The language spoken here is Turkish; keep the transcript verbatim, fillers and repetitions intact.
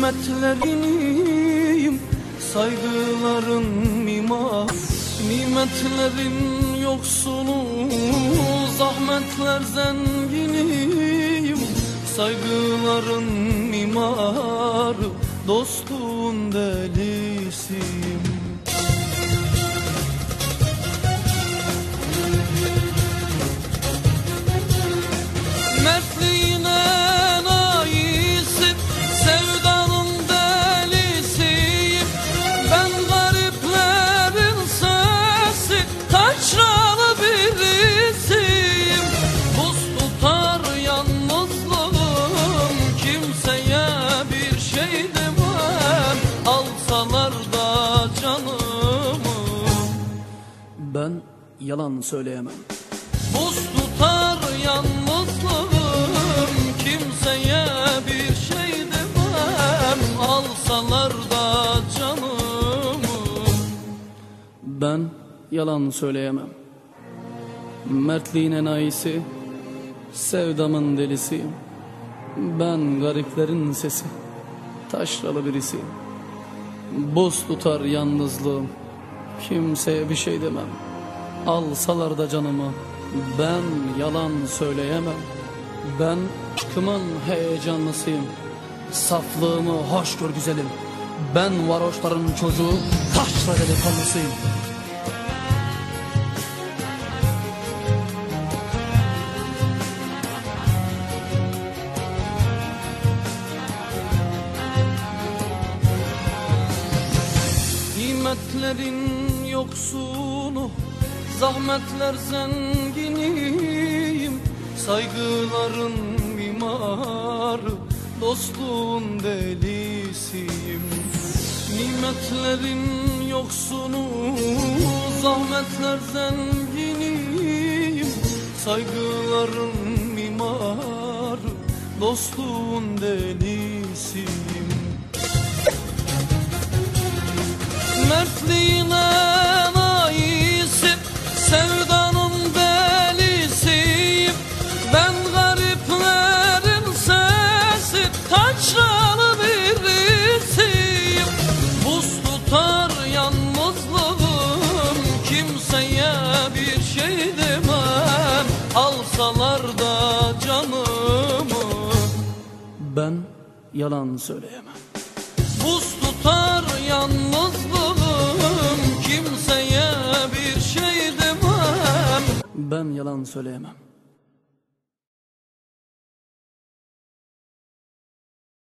Nimetleriniyim, saygıların mimar. Nimetlerin yoksunu, zahmetler zenginiyim. Saygıların mimarı, dostluğun delisiyim. Mertliğine nayisim, sevdanın delisiyim. Ben gariplerin sesi, taşralı birisiyim. Buz tutar yalnızlığım, kimseye bir şey demem. Alsalar da canımı, ben yalan söyleyemem. Buz tutar yalnızlığım, kimseye bir şey demem. Alsalar da canımı, ben yalan söyleyemem. Mertliğin enayisi, sevdamın delisiyim. Ben gariplerin sesi, taşralı birisiyim. Buz tutar yalnızlığım, kimseye bir şey demem. Alsalar da canımı, ben yalan söyleyemem. Ben aşkımın heyecanlısıyım, saflığımı hoş gör güzelim. Ben varoşların çocuğu, taşra delikanlısıyım. Nimetlerin yoksunu, zahmetler zenginiyim. Saygıların mimarı, dostluğun delisiyim. Nimetlerin yoksunu, zahmetler zenginiyim. Saygıların mimarı, dostluğun delisiyim. Mertliğine nayisim, sevdanın delisiyim. Ben gariplerin sesi, taşralı birisiyim. Buz tutar yalnızlığım, kimseye bir şey demem. Alsalar da canımı, ben yalan söyleyemem. Buz tutar yalnızlığım, kimseye bir şey demem. Ben yalan söyleyemem.